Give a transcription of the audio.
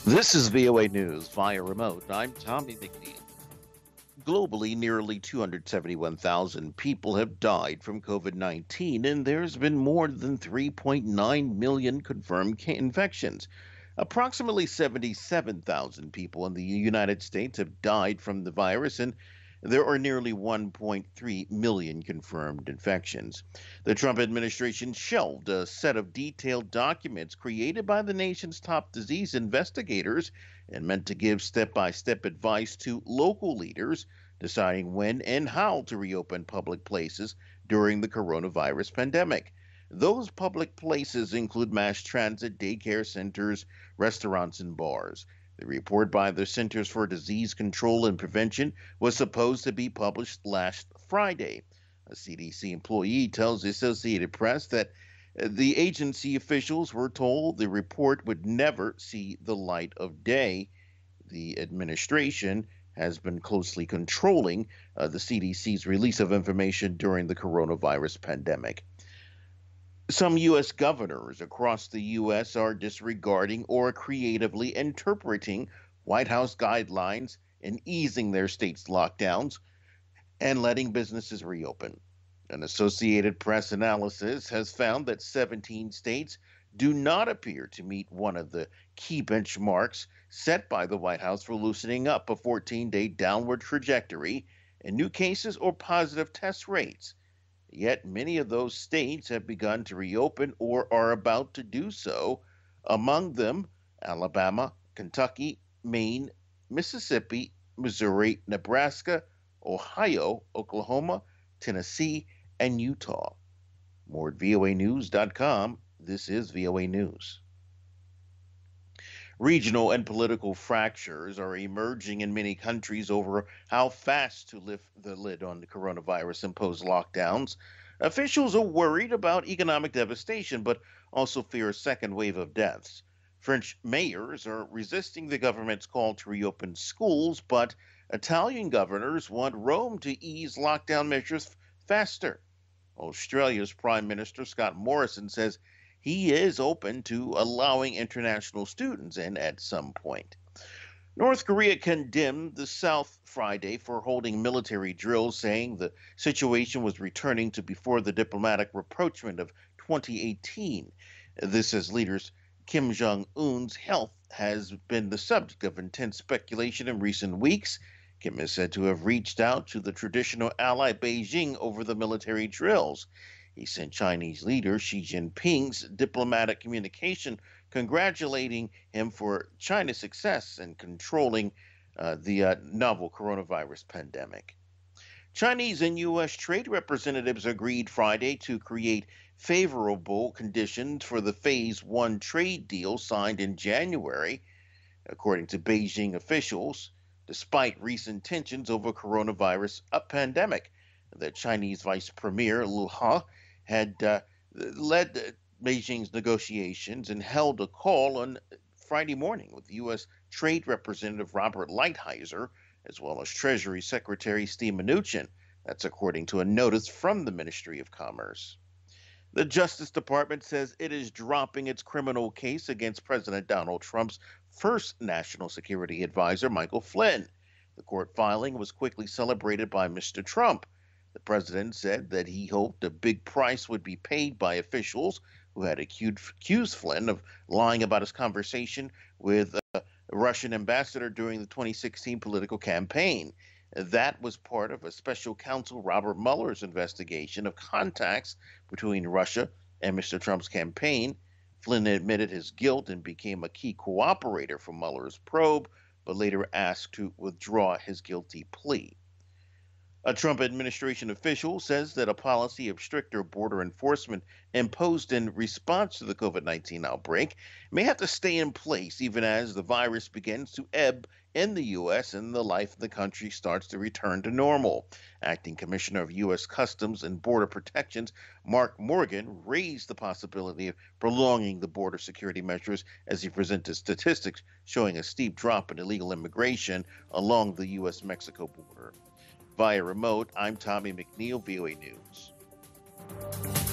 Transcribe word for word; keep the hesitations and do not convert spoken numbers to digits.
This is V O A News via remote. I'm Tommy McNeil. Globally, nearly two hundred seventy-one thousand people have died from COVID nineteen, and there's been more than three point nine million confirmed ca- infections. Approximately seventy-seven thousand people in the United States have died from the virus, and there are nearly one point three million confirmed infections. The Trump administration shelved a set of detailed documents created by the nation's top disease investigators and meant to give step by step advice to local leaders deciding when and how to reopen public places during the coronavirus pandemic. Those public places include mass transit, daycare centers, restaurants, and bars. The report by the Centers for Disease Control and Prevention was supposed to be published last Friday. A C D C employee tells the Associated Press that uh, the agency officials were told the report would never see the light of day. The administration has been closely controlling uh, the C D C's release of information during the coronavirus pandemic. Some U S governors across the U S are disregarding or creatively interpreting White House guidelines and easing their state's lockdowns and letting businesses reopen. An Associated Press analysis has found that seventeen states do not appear to meet one of the key benchmarks set by the White House for loosening up a fourteen day downward trajectory in new cases or positive test rates. Yet many of those states have begun to reopen or are about to do so, among them Alabama, Kentucky, Maine, Mississippi, Missouri, Nebraska, Ohio, Oklahoma, Tennessee, and Utah. More at V O A news dot com. This is V O A News. Regional and political fractures are emerging in many countries over how fast to lift the lid on the coronavirus imposed lockdowns. Officials are worried about economic devastation, but also fear a second wave of deaths. French mayors are resisting the government's call to reopen schools, but Italian governors want Rome to ease lockdown measures faster. Australia's Prime Minister Scott Morrison says he is open to allowing international students in at some point. North Korea condemned the South Friday for holding military drills, saying the situation was returning to before the diplomatic rapprochement of twenty eighteen. This as leaders Kim Jong Un's health has been the subject of intense speculation in recent weeks. Kim is said to have reached out to the traditional ally Beijing over the military drills. He sent Chinese leader Xi Jinping's diplomatic communication congratulating him for China's success in controlling uh, the uh, novel coronavirus pandemic. Chinese and U S trade representatives agreed Friday to create favorable conditions for the Phase One trade deal signed in January, according to Beijing officials, despite recent tensions over coronavirus a pandemic. The Chinese Vice Premier Liu He had uh, led Beijing's negotiations and held a call on Friday morning with U S. Trade Representative Robert Lighthizer, as well as Treasury Secretary Steve Mnuchin. That's according to a notice from the Ministry of Commerce. The Justice Department says it is dropping its criminal case against President Donald Trump's first national security advisor, Michael Flynn. The court filing was quickly celebrated by Mister Trump. The president said that he hoped a big price would be paid by officials who had accused Flynn of lying about his conversation with a Russian ambassador during the twenty sixteen political campaign. That was part of a special counsel Robert Mueller's investigation of contacts between Russia and Mister Trump's campaign. Flynn admitted his guilt and became a key cooperator for Mueller's probe, but later asked to withdraw his guilty plea. A Trump administration official says that a policy of stricter border enforcement imposed in response to the COVID nineteen outbreak may have to stay in place even as the virus begins to ebb in the U S and the life of the country starts to return to normal. Acting Commissioner of U S. Customs and Border Protections Mark Morgan raised the possibility of prolonging the border security measures as he presented statistics showing a steep drop in illegal immigration along the U S Mexico border. Via remote, I'm Tommy McNeil, V O A News.